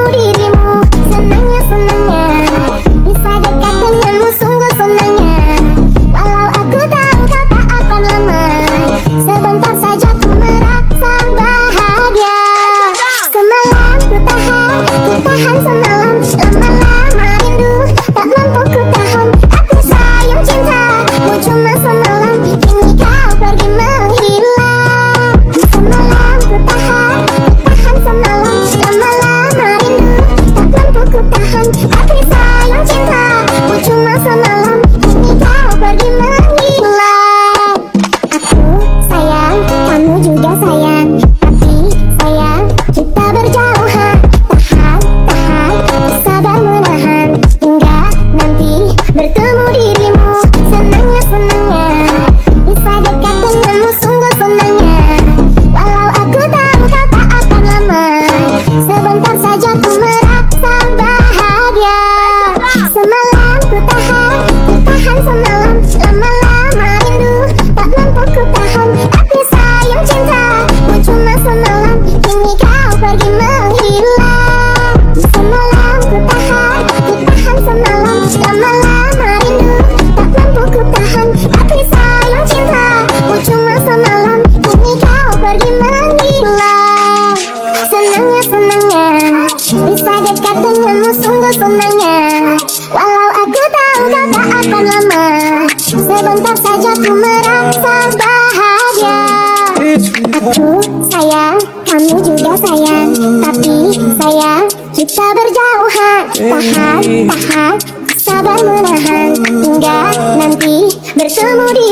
dirimu. Senangnya, senangnya bisa dekat denganmu, sungguh senangnya. Walau aku tahu kau tak akan lama, sebentar saja ku merasa bahagia. Semalam ku tahan semalam, lama-lama rindu tak mampu ku tahan. Aku sayang cintamu cuma semalam, kini kau pergi menghilang. Semalam ku tahan semalam, lama-lama rindu tak mampu ku tahan. Aku sayang cintamu cuma semalam, kini kau pergi menghilang. Aku sayang, kamu juga sayang, tapi sayang kita berjauhan. Tahan, sabar menahan hingga nanti bertemu dirimu. Senangnya, senangnya bisa dekat denganmu, sungguh senangnya. Walau aku tahu kau tak akan lama, sebentar saja ku merasa bahagia. Semalam ku tahan semalam, lama-lama rindu tak mampu ku tahan. Aku sayang cintamu cuma semalam, kini kau pergi menghilang. Semalam ku tahan semalam, lama-lama rindu tak mampu ku tahan. Aku sayang cintamu cuma semalam, kini kau pergi menghilang. Senangnya, senangnya bisa dekat denganmu, sungguh senangnya. Walau aku tahu kau tak akan lama, sebentar saja ku merasa bahagia. Aku sayang, kamu juga sayang, tapi sayang kita berjauhan. Tahan, sabar menahan hingga nanti bertemu di